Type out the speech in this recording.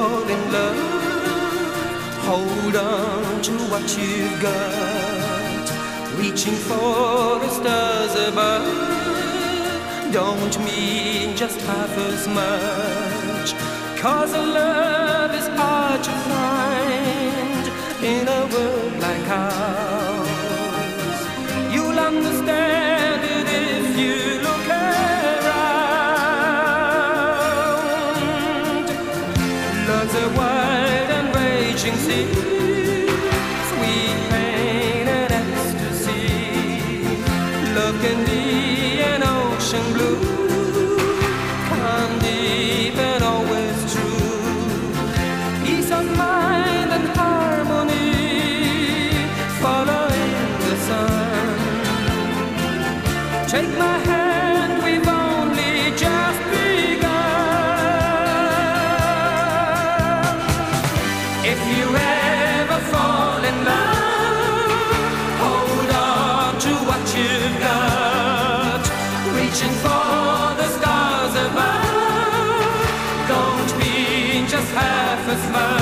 fall in love, hold on to what you've got. Reaching for the stars above don't mean just half as much, 'cause a love is hard to find in a world like ours. You'll understand it if you look around. Love's a wild and raging sea, sweet pain and ecstasy. Love can be an ocean blue, calm, deep and always true. Peace of mind and harmony, following the sun. Take my hand, we've only just begun. If you ever fall in love, hold on to what you've got. Reaching for the stars above don't mean just half as much.